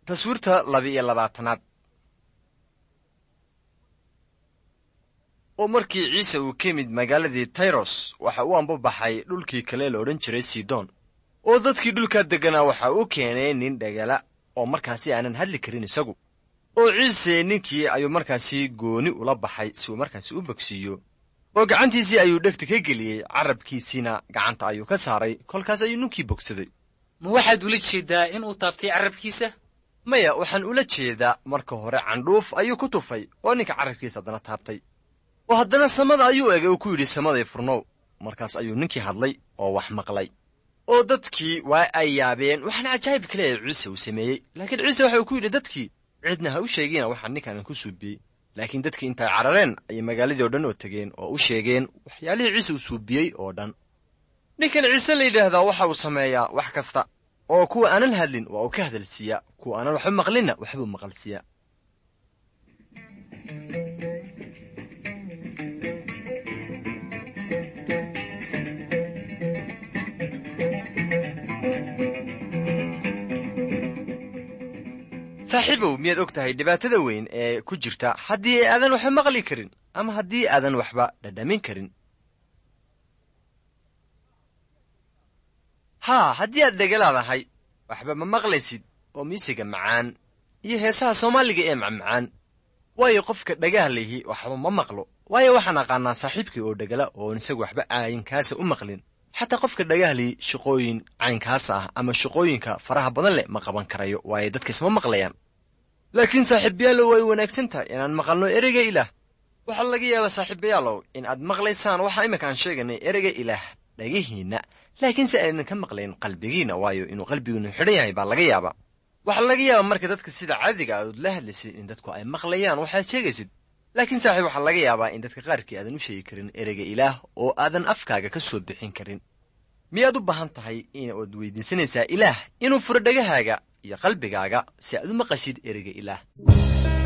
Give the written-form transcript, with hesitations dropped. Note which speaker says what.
Speaker 1: taswiirta 22aad. oo markii ciise uu ka yimid magaaladii Tayros waxa uu ambabaxay dhulkii kale la odhan jiray Sidon. oo dadkii dhulka deganaa waxa uu keenay nin dhagala oo markaasi aanan hadli karin isagu. oo ciise ninkii ayuu markaasi gooni ula baxay si uu markaasi u bogsiiyo. oo gacantiisii ayuu dhegta ka geliyay, carabkiisina gacanta ayuu ka saaray, kolkaas ayuu ninkii bogsaday.
Speaker 2: ma waxaad ula jeedaa in uu taabtay carabkiisa?
Speaker 1: maya, waxaan ula jeedaa marka hore candhuuf ayuu ku tufay oo ninka carabkiisa haddana taabtay. oo haddana samada ayuu eegay oo ku yidhi samaday furnow. markaas ayuu ninkii hadlay oo wax maqlay. oo dadkii waa ay yaabeen waxaan cajaa'ib kale ee ciise uu sameeyey. laakiin ciise waxa uu ku yidhi dadkii, cidna ha u sheegina waxaan ninkaanan ku suubiyey. laakiin dadkii intay carareen ayay magaaladii oo dhan oo tegeen oo u sheegeen waxyaalihii ciise uu suubiyey oo dhan. ninkan ciise la yidhaahdaa waxa uu sameeyaa wax kasta, oo kuwa aanan hadlin waa uu ka hadalsiiyaa, kuwa aanan waxba maqlinna waxbuu maqalsiiyaa. saaxiibow, miyaad og tahay dhibaatada weyn ee ku jirta haddii aadan waxba maqli karin ama haddii aadan waxba dhadhamin karin? haa, haddii aad dhegalaadahay waxba ma maqlaysid oo miisiga macaan iyo heesaha soomaaliga ee macmacaan. waayo qofka dhagaha lihi waxba ma maqlo. waayo waxaan aqaanaa saaxiibkii oo dhegala oon isagu waxba caynkaasa u maqlin. xataa qofka dhagaha lihi shaqooyin caynkaas ah ama shaqooyinka faraha badan leh ma qaban karayo, waayo dadka isma maqlayaan. laakiin saaxiibayaalow way wanaagsan tahay inaan maqalno ereyga ilaah. waxaa laga yaabaa saaxiibayaalow in aad maqlaysaan waxa iminka aan sheeganay ereyga ilaah dhagihiinna, laakiin si aydan ka maqlayn qalbigiinna, waayo inuu qalbiguinu xidhan yahay baa laga yaabaa. waxaa laga yaabaa marka dadka sida caadiga aad la hadlaysid in dadku ay maqlayaan waxaad sheegaysid. laakiin saaxiib, waxaa laga yaabaa in dadka qaarkii aadan u sheegi karin ereyga ilaah oo aadan afkaaga ka soo bixin karin. miyaad u baahan tahay inaad weydiisanaysaa ilaah inuu furo dhagahaaga iyo qalbigaaga si aad u maqashid ereyga ilaah?